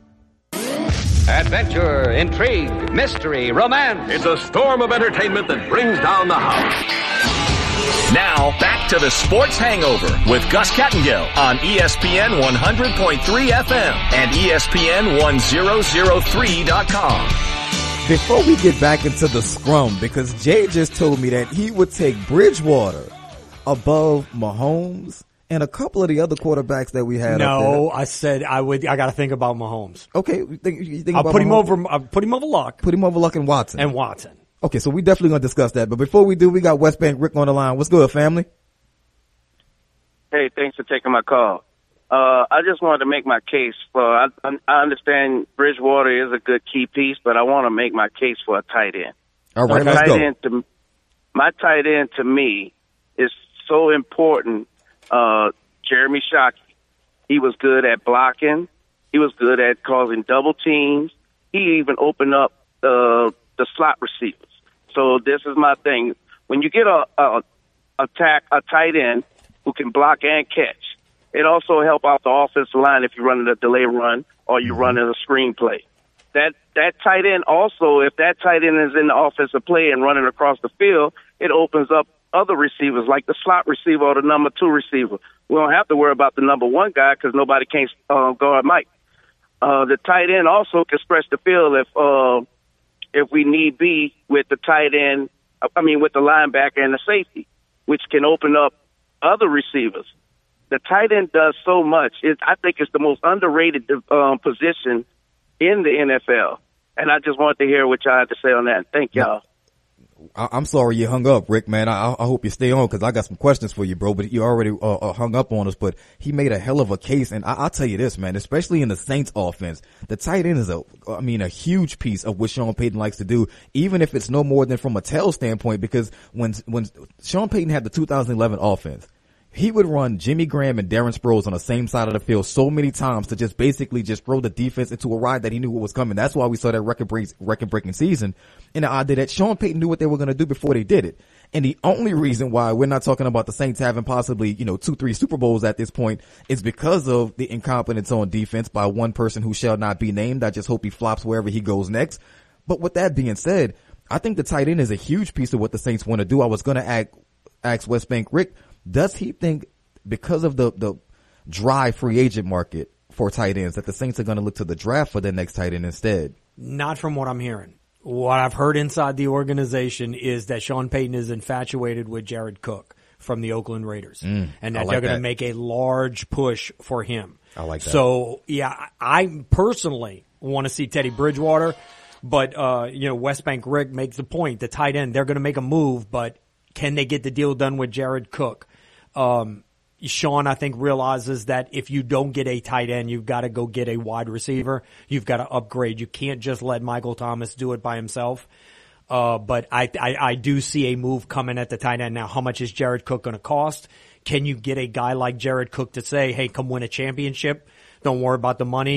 Adventure, intrigue, mystery, romance. It's a storm of entertainment that brings down the house. Now, back to the Sports Hangover with Gus Kattengill on E S P N one hundred point three F M and E S P N one thousand three dot com. Before we get back into the scrum, because Jay just told me that he would take Bridgewater above Mahomes and a couple of the other quarterbacks that we had. No, up there. I said I would. I got to think about Mahomes. Okay, you think, you think I'll about put him Mahomes? over. I'll put him over Luck. Put him over Luck and Watson. And Watson. Okay, so we definitely gonna discuss that. But before we do, we got West Bank Rick on the line. What's good, family? Hey, thanks for taking my call. Uh, I just wanted to make my case for, I, I understand Bridgewater is a good key piece, but I want to make my case for a tight end. All right, my let's tight go. End to, my tight end to me is so important. Uh, Jeremy Shockey, he was good at blocking. He was good at causing double teams. He even opened up the, the slot receivers. So this is my thing. When you get a, a attack, a tight end who can block and catch, it also help out the offensive line if you're running a delay run or you're running a screen play. That that tight end also, if that tight end is in the offensive play and running across the field, it opens up other receivers like the slot receiver or the number two receiver. We don't have to worry about the number one guy because nobody can uh, guard Mike. Uh, the tight end also can stretch the field if uh, if we need be with the tight end, I mean with the linebacker and the safety, which can open up other receivers. The tight end does so much. It, I think it's the most underrated um, position in the N F L. And I just wanted to hear what y'all had to say on that. Thank y'all. I, I'm sorry you hung up, Rick, man. I, I hope you stay on because I got some questions for you, bro. But you already uh, uh, hung up on us. But he made a hell of a case. And I, I'll tell you this, man, especially in the Saints offense, the tight end is a, I mean, a huge piece of what Sean Payton likes to do, even if it's no more than from a tail standpoint, because when, when Sean Payton had the two thousand eleven offense, he would run Jimmy Graham and Darren Sproles on the same side of the field so many times to just basically just throw the defense into a ride that he knew what was coming. That's why we saw that record-breaking season. And the idea that Sean Payton knew what they were going to do before they did it. And the only reason why we're not talking about the Saints having possibly, you know, two, three Super Bowls at this point is because of the incompetence on defense by one person who shall not be named. I just hope he flops wherever he goes next. But with that being said, I think the tight end is a huge piece of what the Saints want to do. I was going to ask, ask West Bank Rick, does he think because of the, the dry free agent market for tight ends that the Saints are going to look to the draft for their next tight end instead? Not from what I'm hearing. What I've heard inside the organization is that Sean Payton is infatuated with Jared Cook from the Oakland Raiders, mm, and that like they're going that. to make a large push for him. I like that. So, yeah, I personally want to see Teddy Bridgewater, but, uh, you know, West Bank Rick makes the point. The tight end, they're going to make a move, but can they get the deal done with Jared Cook? Um, Sean, I think, realizes that if you don't get a tight end, you've got to go get a wide receiver. You've got to upgrade. You can't just let Michael Thomas do it by himself. Uh, but I, I, I do see a move coming at the tight end. Now, how much is Jared Cook going to cost? Can you get a guy like Jared Cook to say, hey, come win a championship? Don't worry about the money.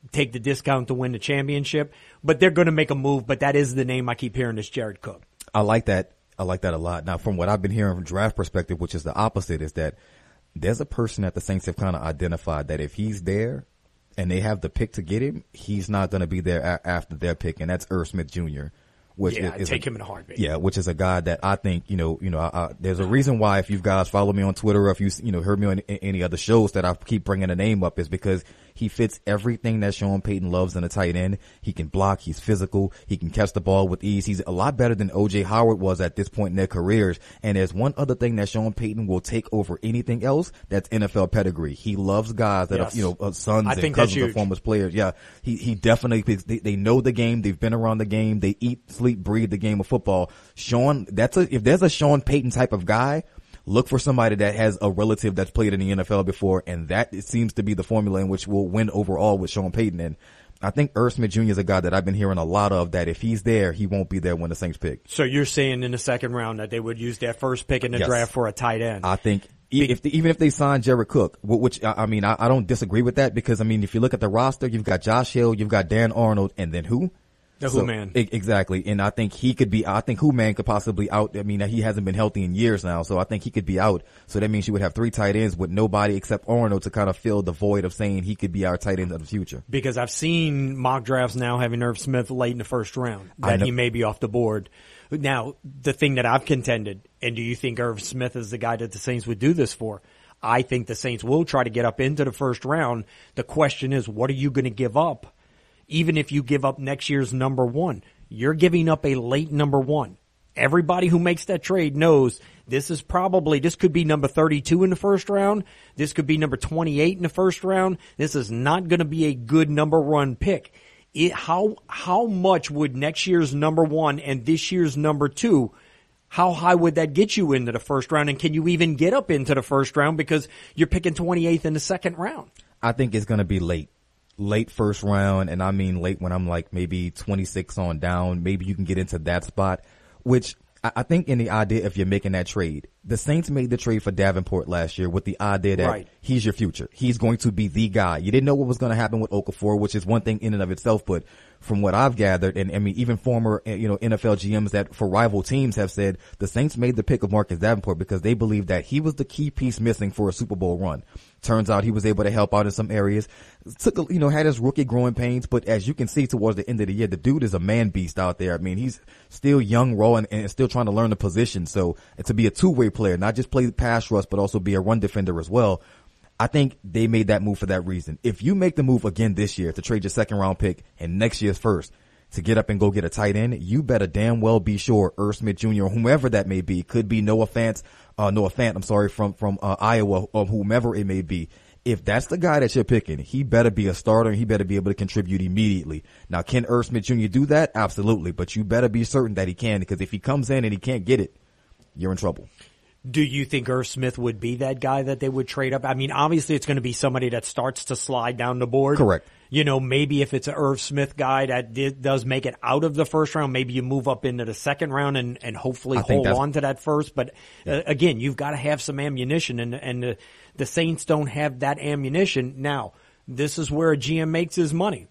take the discount to win the championship. But they're going to make a move. But that is the name I keep hearing is Jared Cook. I like that. I like that a lot. Now, from what I've been hearing from draft perspective, which is the opposite, is that there's a person that the Saints have kind of identified that if he's there and they have the pick to get him, he's not going to be there a- after their pick, and that's Irv Smith Junior Which yeah, is, is take a, him in a heartbeat. Yeah, which is a guy that I think, you know, you know, I, I, there's a reason why if you guys follow me on Twitter or if you, you know, heard me on any other shows that I keep bringing a name up is because he fits everything that Sean Payton loves in a tight end. He can block. He's physical. He can catch the ball with ease. He's a lot better than O J Howard was at this point in their careers. And there's one other thing that Sean Payton will take over anything else. That's N F L pedigree. He loves guys that yes. are, you know, uh, sons I and think cousins that's of former players. Yeah. He, he definitely, they, they know the game. They've been around the game. They eat, sleep, breathe the game of football. Sean, that's a, if there's a Sean Payton type of guy, look for somebody that has a relative that's played in the N F L before, and that it seems to be the formula in which will win overall with Sean Payton. And I think Irv Smith Junior is a guy that I've been hearing a lot of, that if he's there, he won't be there when the Saints pick. So you're saying in the second round that they would use their first pick in the Yes. draft for a tight end? I think if they, even if they sign Jared Cook, which I mean, I, I don't disagree with that, because I mean, if you look at the roster, you've got Josh Hill, you've got Dan Arnold, and then who? The so, Who Man. e- Exactly. And I think he could be, I think Who Man could possibly out. I mean, he hasn't been healthy in years now, so I think he could be out. So that means you would have three tight ends with nobody except Arnold to kind of fill the void of saying he could be our tight end of the future. Because I've seen mock drafts now having Irv Smith late in the first round, I that know- he may be off the board. Now, the thing that I've contended, and do you think Irv Smith is the guy that the Saints would do this for? I think the Saints will try to get up into the first round. The question is, what are you going to give up? Even if you give up next year's number one, you're giving up a late number one. Everybody who makes that trade knows this is probably, this could be number thirty-two in the first round. This could be number twenty-eight in the first round. This is not going to be a good number one pick. It, how, how much would next year's number one and this year's number two, how high would that get you into the first round? And can you even get up into the first round because you're picking twenty-eighth in the second round? I think it's going to be late. Late first round, and I mean late when I'm like maybe twenty-six on down. Maybe you can get into that spot, which I, I think in the idea if you're making that trade, the Saints made the trade for Davenport last year with the idea that right. he's your future. He's going to be the guy. You didn't know what was going to happen with Okafor, which is one thing in and of itself, but from what I've gathered, and I mean, even former, you know, N F L G Ms that for rival teams have said the Saints made the pick of Marcus Davenport because they believed that he was the key piece missing for a Super Bowl run. Turns out he was able to help out in some areas. Took, a, you know, had his rookie growing pains, but as you can see towards the end of the year, the dude is a man beast out there. I mean, he's still young, raw, and, and still trying to learn the position. So to be a two-way player, not just play pass rush, but also be a run defender as well. I think they made that move for that reason. If you make the move again this year to trade your second round pick and next year's first to get up and go get a tight end, you better damn well be sure Irv Smith Junior or whomever that may be, could be Noah Fant, uh, Noah Fant, I'm sorry, from, from, uh, Iowa or whomever it may be. If that's the guy that you're picking, he better be a starter and he better be able to contribute immediately. Now, can Irv Smith Junior do that? Absolutely. But you better be certain that he can, because if he comes in and he can't get it, you're in trouble. Do you think Irv Smith would be that guy that they would trade up? I mean, obviously it's going to be somebody that starts to slide down the board. Correct. You know, maybe if it's an Irv Smith guy that did, does make it out of the first round, maybe you move up into the second round and, and hopefully hold on to that first. But uh, again, you've got to have some ammunition, and, and the, the Saints don't have that ammunition. Now, this is where a G M makes his money.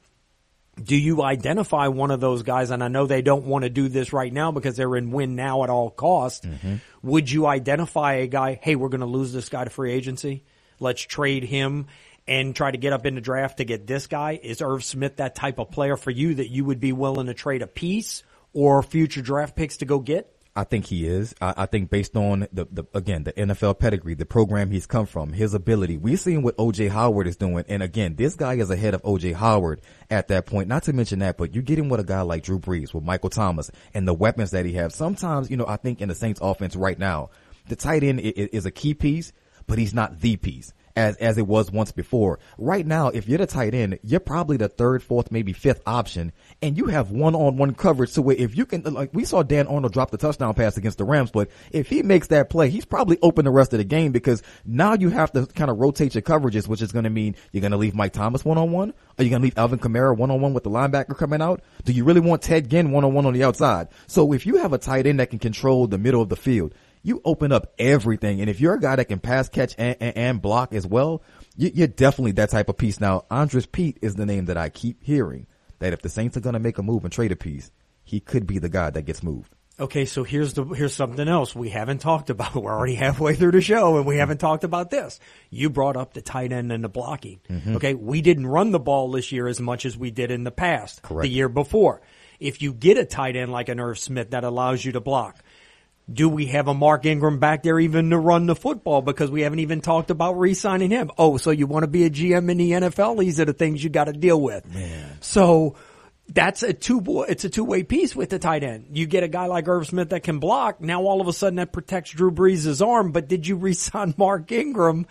Do you identify one of those guys? And I know they don't want to do this right now because they're in win now at all costs. Mm-hmm. Would you identify a guy, hey, we're going to lose this guy to free agency. Let's trade him and try to get up in the draft to get this guy? Is Irv Smith that type of player for you that you would be willing to trade a piece or future draft picks to go get? I think he is. I, I think based on the, the, again, the N F L pedigree, the program he's come from, his ability. We've seen what O J Howard is doing. And again, this guy is ahead of O J Howard at that point. Not to mention that, but you're getting with a guy like Drew Brees, with Michael Thomas, and the weapons that he has. Sometimes, you know, I think in the Saints offense right now, the tight end is, is a key piece, but he's not the piece. As, as it was once before. Right now, if you're the tight end, you're probably the third, fourth, maybe fifth option, and you have one-on-one coverage. So if you can, like, we saw Dan Arnold drop the touchdown pass against the Rams, but if he makes that play, he's probably open the rest of the game, because now you have to kind of rotate your coverages, which is going to mean you're going to leave Mike Thomas one-on-one? Are you going to leave Alvin Kamara one-on-one with the linebacker coming out? Do you really want Ted Ginn one-on-one on the outside? So if you have a tight end that can control the middle of the field, you open up everything. And if you're a guy that can pass, catch, and, and, and block as well, you, you're definitely that type of piece. Now, Andres Pete is the name that I keep hearing, that if the Saints are going to make a move and trade a piece, he could be the guy that gets moved. Okay, so here's the here's something else we haven't talked about. We're already halfway through the show, and we haven't talked about this. You brought up the tight end and the blocking. Mm-hmm. Okay, we didn't run the ball this year as much as we did in the past, Correct. the year before. If you get a tight end like an Irv Smith that allows you to block, do we have a Mark Ingram back there even to run the football? Because we haven't even talked about re-signing him. Oh, so you want to be a G M in the N F L? These are the things you got to deal with. Man. So that's a two, it's a two-way piece with the tight end. You get a guy like Irv Smith that can block. Now all of a sudden that protects Drew Brees' arm. But did you re-sign Mark Ingram?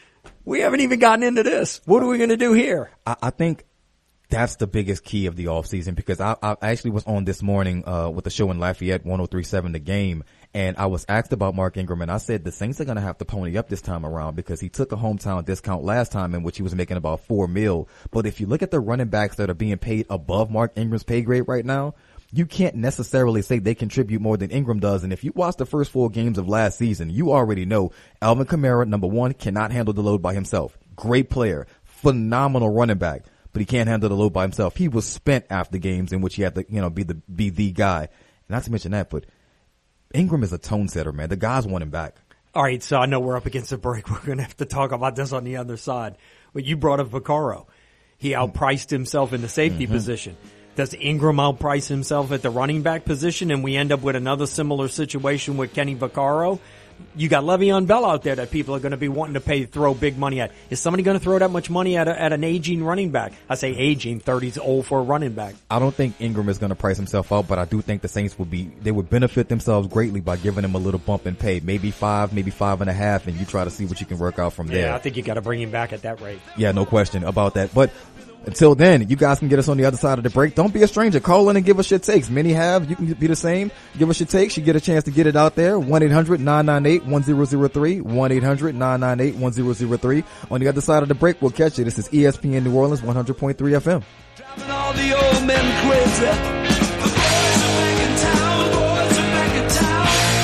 We haven't even gotten into this. What are we going to do here? I, I think that's the biggest key of the offseason, because I, I actually was on this morning uh with the show in Lafayette, one oh three point seven The Game, and I was asked about Mark Ingram, and I said the Saints are going to have to pony up this time around, because he took a hometown discount last time in which he was making about four mil. But if you look at the running backs that are being paid above Mark Ingram's pay grade right now, you can't necessarily say they contribute more than Ingram does. And if you watch the first four games of last season, you already know Alvin Kamara, number one, cannot handle the load by himself. Great player, phenomenal running back, but he can't handle the load by himself. He was spent after games in which he had to, you know, be the be the guy. Not to mention that, but Ingram is a tone setter, man. The guys want him back. All right, so I know we're up against the break. We're going to have to talk about this on the other side. But you brought up Vaccaro. He outpriced himself in the safety mm-hmm. position. Does Ingram outprice himself at the running back position, and we end up with another similar situation with Kenny Vaccaro? You got Le'Veon Bell out there that people are going to be wanting to pay, throw big money at. Is somebody going to throw that much money at a, at an aging running back? I say aging, thirty's old for a running back. I don't think Ingram is going to price himself out, but I do think the Saints would be, they would benefit themselves greatly by giving him a little bump in pay. Maybe five, maybe five and a half, and you try to see what you can work out from there. Yeah, I think you got to bring him back at that rate. Yeah, no question about that. But until then, you guys can get us on the other side of the break. Don't be a stranger. Call in and give us your takes. Many have. You can be the same. Give us your takes. You get a chance to get it out there. one eight hundred nine nine eight one zero zero three. one eight hundred nine nine eight one zero zero three. On the other side of the break, we'll catch you. This is E S P N New Orleans one hundred point three F M. Driving all the old men crazy. The boys are back in town. The boys are back in town.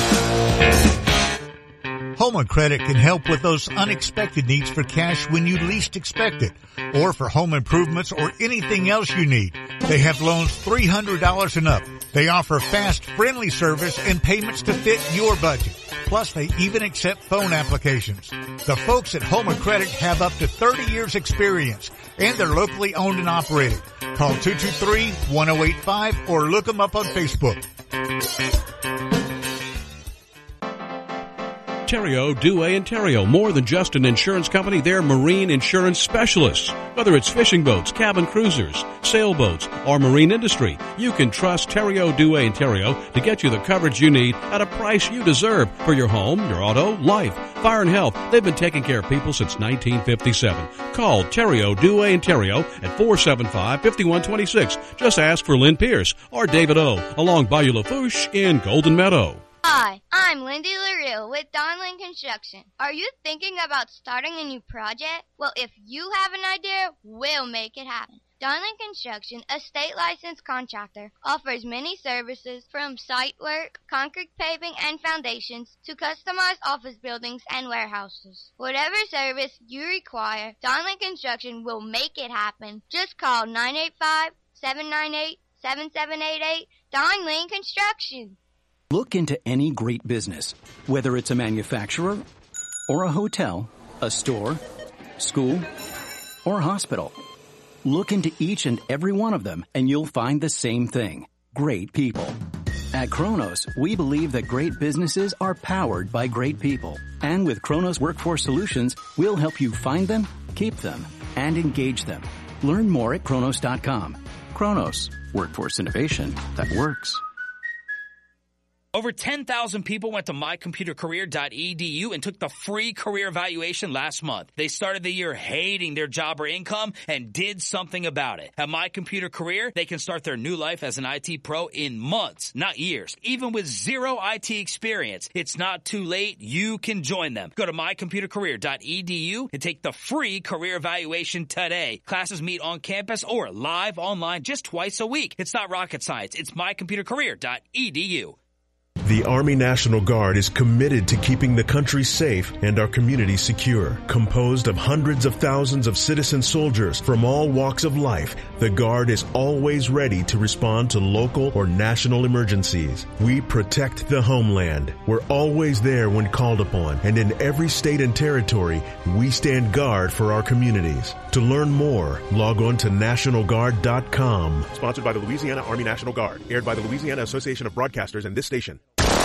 Home Credit can help with those unexpected needs for cash when you least expect it, or for home improvements or anything else you need. They have loans three hundred dollars and up. They offer fast, friendly service and payments to fit your budget. Plus, they even accept phone applications. The folks at Home Credit have up to thirty years experience, and they're locally owned and operated. Call two two three, one oh eight five or look them up on Facebook. Theriault, Douay and Theriault. More than just an insurance company, they're marine insurance specialists. Whether it's fishing boats, cabin cruisers, sailboats, or marine industry, you can trust Theriault, Douay and Theriault to get you the coverage you need at a price you deserve for your home, your auto, life, fire and health. They've been taking care of people since nineteen fifty-seven. Call Theriault, Douay and Theriault at four seven five, five one two six. Just ask for Lynn Pierce or David O. along Bayou Lafourche in Golden Meadow. Hi, I'm Lindy LaRue with Donlin Construction. Are you thinking about starting a new project? Well, if you have an idea, we'll make it happen. Donlin Construction, a state licensed contractor, offers many services from site work, concrete paving and foundations to customized office buildings and warehouses. Whatever service you require, Donlin Construction will make it happen. Just call nine eight five, seven nine eight, seven seven eight eight, Donlin Construction. Look into any great business, whether it's a manufacturer or a hotel, a store, school, or hospital. Look into each and every one of them, and you'll find the same thing: great people. At Kronos, we believe that great businesses are powered by great people. And with Kronos Workforce Solutions, we'll help you find them, keep them, and engage them. Learn more at Kronos dot com. Kronos, workforce innovation that works. Over ten thousand people went to my computer career dot e d u and took the free career evaluation last month. They started the year hating their job or income and did something about it. At MyComputerCareer, they can start their new life as an I T pro in months, not years. Even with zero I T experience, it's not too late. You can join them. Go to my computer career dot e d u and take the free career evaluation today. Classes meet on campus or live online just twice a week. It's not rocket science. It's my computer career dot e d u. The Army National Guard is committed to keeping the country safe and our communities secure. Composed of hundreds of thousands of citizen soldiers from all walks of life, the Guard is always ready to respond to local or national emergencies. We protect the homeland. We're always there when called upon, and in every state and territory, we stand guard for our communities. To learn more, log on to national guard dot com. Sponsored by the Louisiana Army National Guard. Aired by the Louisiana Association of Broadcasters and this station.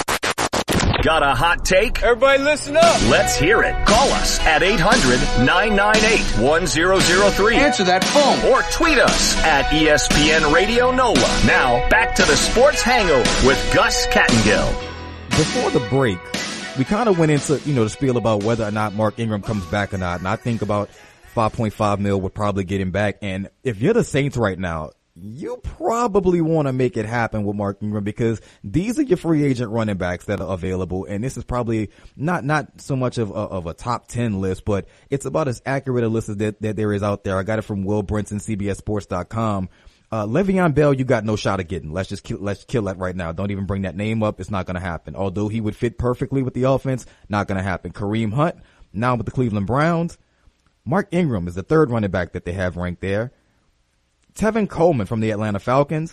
Got a hot take? Everybody listen up. Let's hear it. Call us at eight hundred, nine nine eight, one zero zero three. Answer that phone. Or tweet us at E S P N Radio NOLA. Now, back to the Sports Hangover with Gus Kattengill. Before the break, we kind of went into, you know, the spiel about whether or not Mark Ingram comes back or not. And I think about five point five mil would probably get him back. And if you're the Saints right now, you probably want to make it happen with Mark Ingram because these are your free agent running backs that are available. And this is probably not, not so much of a, of a top ten list, but it's about as accurate a list as that, that there is out there. I got it from Will Brinson, C B S Sports dot com. Uh, Le'Veon Bell, you got no shot of getting. Let's just kill, let's kill that right now. Don't even bring that name up. It's not going to happen. Although he would fit perfectly with the offense, not going to happen. Kareem Hunt, now with the Cleveland Browns. Mark Ingram is the third running back that they have ranked there. Tevin Coleman from the Atlanta Falcons,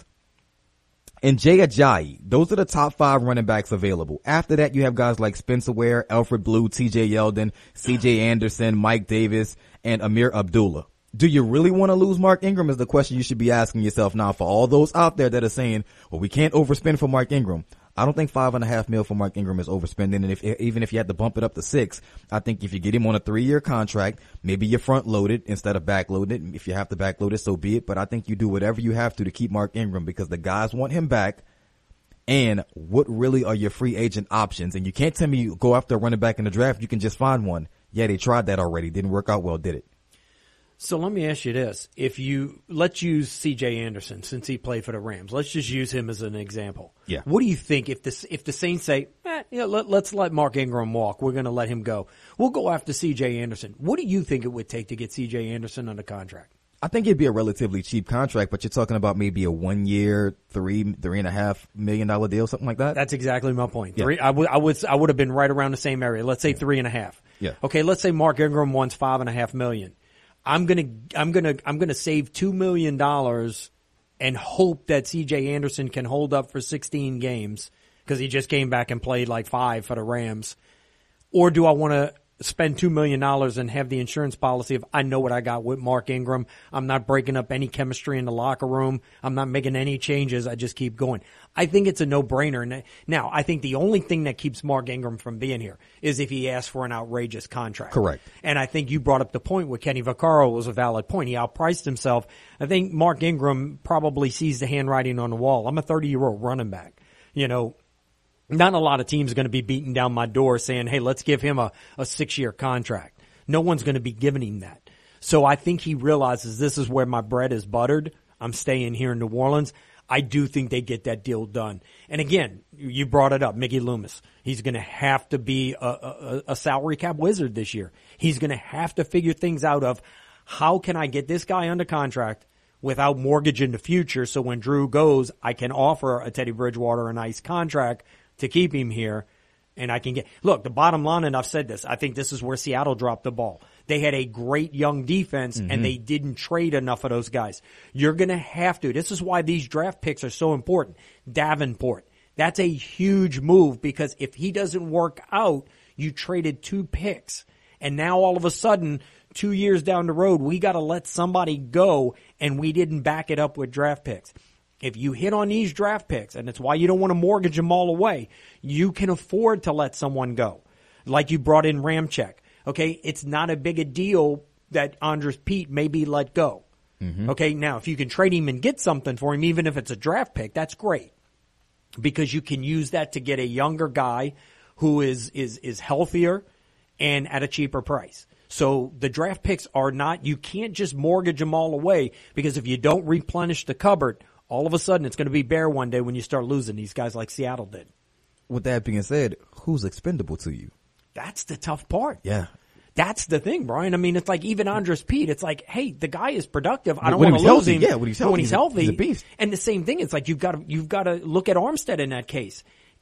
and Jay Ajayi. Those are the top five running backs available. After that, you have guys like Spencer Ware, Alfred Blue, T J Yeldon, C J Anderson, Mike Davis, and Amir Abdullah. Do you really want to lose Mark Ingram is the question you should be asking yourself now for all those out there that are saying, well, we can't overspend for Mark Ingram. I don't think five and a half mil for Mark Ingram is overspending. And if, even if you had to bump it up to six, I think if you get him on a three year contract, maybe you're front loaded instead of back loaded. If you have to back load it, so be it. But I think you do whatever you have to to keep Mark Ingram because the guys want him back. And what really are your free agent options? And you can't tell me you go after a running back in the draft. You can just find one. Yeah, they tried that already. Didn't work out well, did it? So let me ask you this. If you, let's use C J Anderson since he played for the Rams. Let's just use him as an example. Yeah. What do you think if this, if the Saints say, eh, you know, let, let's let Mark Ingram walk. We're going to let him go. We'll go after C J Anderson. What do you think it would take to get C J Anderson under contract? I think it'd be a relatively cheap contract, but you're talking about maybe a one year, three, three and a half million dollar deal, something like that. That's exactly my point. Yeah. Three, I would, I would, I would have been right around the same area. Let's say yeah. three and a half. Yeah. Okay. Let's say Mark Ingram wants five and a half million. I'm gonna, I'm gonna, I'm gonna save two million dollars and hope that C J Anderson can hold up for sixteen games because he just came back and played like five for the Rams. Or do I want to spend two million dollars and have the insurance policy of I know what I got with Mark Ingram. I'm not breaking up any chemistry in the locker room. I'm not making any changes. I just keep going. I think it's a no-brainer. Now, I think the only thing that keeps Mark Ingram from being here is if he asks for an outrageous contract. Correct. And I think you brought up the point with Kenny Vaccaro was a valid point. He outpriced himself. I think Mark Ingram probably sees the handwriting on the wall. I'm a thirty-year-old running back. You know, not a lot of teams are going to be beating down my door saying, hey, let's give him a, a six-year contract. No one's going to be giving him that. So I think he realizes this is where my bread is buttered. I'm staying here in New Orleans. I do think they get that deal done. And again, you brought it up, Mickey Loomis. He's going to have to be a, a, a salary cap wizard this year. He's going to have to figure things out of how can I get this guy under contract without mortgage in the future so when Drew goes, I can offer a Teddy Bridgewater a nice contract to keep him here, and I can get – look, the bottom line, and I've said this, I think this is where Seattle dropped the ball. They had a great young defense, mm-hmm. and they didn't trade enough of those guys. You're going to have to. This is why these draft picks are so important. Davenport, that's a huge move because if he doesn't work out, you traded two picks. And now all of a sudden, two years down the road, we got to let somebody go, and we didn't back it up with draft picks. If you hit on these draft picks, and it's why you don't want to mortgage them all away, you can afford to let someone go. Like you brought in Ramczyk. Okay, it's not a big a deal that Andres Pete may be let go. Mm-hmm. Okay, now if you can trade him and get something for him, even if it's a draft pick, that's great. Because you can use that to get a younger guy who is, is, is healthier and at a cheaper price. So the draft picks are not, you can't just mortgage them all away because if you don't replenish the cupboard, all of a sudden it's going to be bare one day when you start losing these guys like Seattle did. With that being said, who's expendable to you? That's the tough part. Yeah. That's the thing, Brian. I mean, it's like even Andres Pete, it's like, hey, the guy is productive. I don't when want to lose healthy, him. Yeah, when he's healthy, when he's, healthy he's a beast. And the same thing, it's like you've got to, you've got to look at Armstead in that case.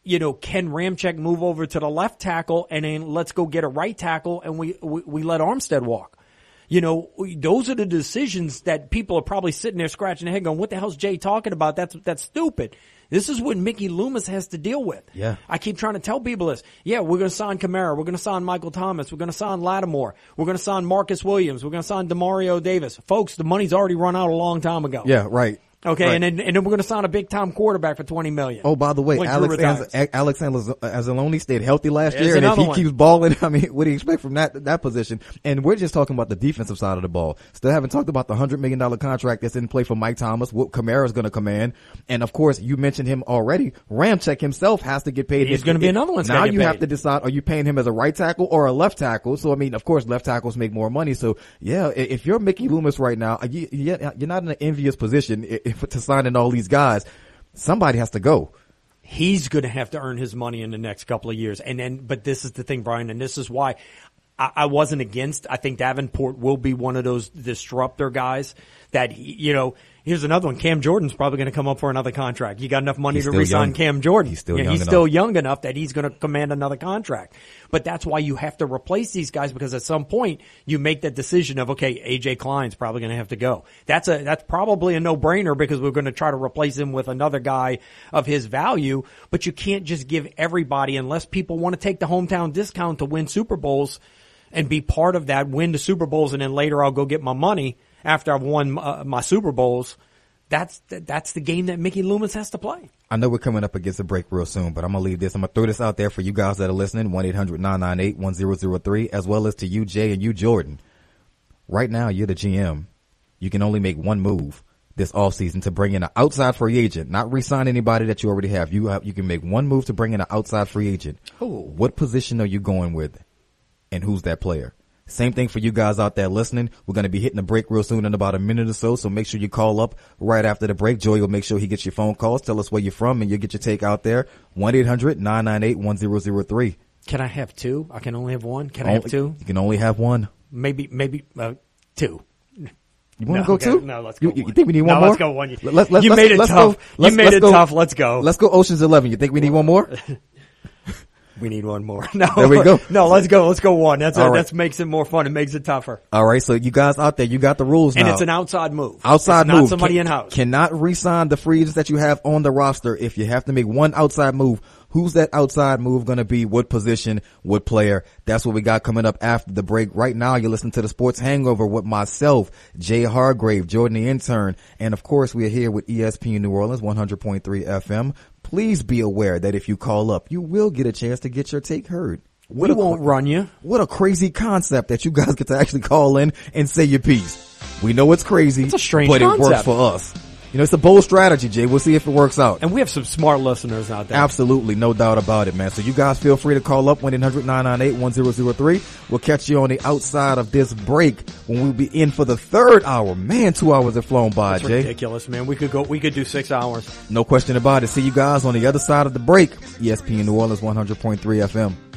you know, can Ramczyk move over to the left tackle and then let's go get a right tackle and we, we, we let Armstead walk? You know, those are the decisions that people are probably sitting there scratching their head going, what the hell's Jay talking about? That's, that's stupid. This is what Mickey Loomis has to deal with. Yeah. I keep trying to tell people this. Yeah, we're going to sign Kamara. We're going to sign Michael Thomas. We're going to sign Lattimore. We're going to sign Marcus Williams. We're going to sign DeMario Davis. Folks, the money's already run out a long time ago. Yeah, right. Okay, right. and then and then we're going to sign a big time quarterback for twenty million. Oh, by the way, when Alex Drew retires. Alex Alexander Anzalone stayed healthy last There's year, and if another he one. keeps balling, I mean, what do you expect from that that position? And we're just talking about the defensive side of the ball. Still haven't talked about the hundred million dollar contract that's in play for Mike Thomas. What Kamara is going to command, and of course, you mentioned him already. Ramczyk himself has to get paid. He's going to be another one. Now you paid. have to decide: are you paying him as a right tackle or a left tackle? So I mean, of course, left tackles make more money. So yeah, if you're Mickey Loomis right now, you, you're not in an envious position if, to sign in all these guys. Somebody has to go. He's going to have to earn his money in the next couple of years. And then, but this is the thing, Brian, and this is why I, I wasn't against. I think Davenport will be one of those disruptor guys that, you know, here's another one. Cam Jordan's probably going to come up for another contract. You got enough money He's to still re-sign young. Cam Jordan. He's still You know, young He's enough. still young enough that he's going to command another contract. But that's why you have to replace these guys, because at some point you make that decision of, okay, A J Klein's probably going to have to go. That's a, that's probably a no-brainer because we're going to try to replace him with another guy of his value. But you can't just give everybody, unless people want to take the hometown discount to win Super Bowls and be part of that, win the Super Bowls, and then later I'll go get my money after I've won uh, my Super Bowls. That's that's the game that Mickey Loomis has to play. I know we're coming up against a break real soon, but I'm going to leave this. I'm going to throw this out there for you guys that are listening, one eight hundred nine nine eight one zero zero three, as well as to you, Jay, and you, Jordan. Right now, you're the G M. You can only make one move this offseason to bring in an outside free agent, not re-sign anybody that you already have. You have, you can make one move to bring in an outside free agent. Ooh. What position are you going with, and who's that player? Same thing for you guys out there listening. We're going to be hitting the break real soon in about a minute or so, so make sure you call up right after the break. Joey will make sure he gets your phone calls. Tell us where you're from, and you'll get your take out there. one eight hundred nine nine eight one zero zero three. Can I have two? I can only have one? Can I Only- have two? You can only have one. Maybe, maybe, uh, two. You want to No, go okay, two? no, let's go You, you one. think we need one No, more? let's go one. Let's, let's, You let's, made it let's tough. Go, You let's, made let's it go, tough. Let's go. Let's go Ocean's Eleven. You think we need one more? We need one more. No, There we go. No, let's go. Let's go one. That's All it. right. That makes it more fun. It makes it tougher. All right, so you guys out there, you got the rules And now. it's an outside move. Outside it's move. Not somebody Can- in house. Cannot re-sign the free agents that you have on the roster. If you have to make one outside move, who's that outside move going to be? What position? What player? That's what we got coming up after the break. Right now, you're listening to the Sports Hangover with myself, Jay Hargrave, Jordan the intern, and of course, we are here with E S P N New Orleans, one hundred point three F M. Please be aware that if you call up, you will get a chance to get your take heard. We a- won't run you. What a crazy concept that you guys get to actually call in and say your piece. We know it's crazy, It's a strange but it works concept. for us. You know, it's a bold strategy, Jay. We'll see if it works out. And we have some smart listeners out there. Absolutely, no doubt about it, man. So you guys feel free to call up one eight hundred nine nine eight one zero zero three. We'll catch you on the outside of this break when we'll be in for the third hour. Man, two hours have flown by, It's Jay. ridiculous, man. We could go. We could do six hours. No question about it. See you guys on the other side of the break. E S P N New Orleans, one hundred point three F M.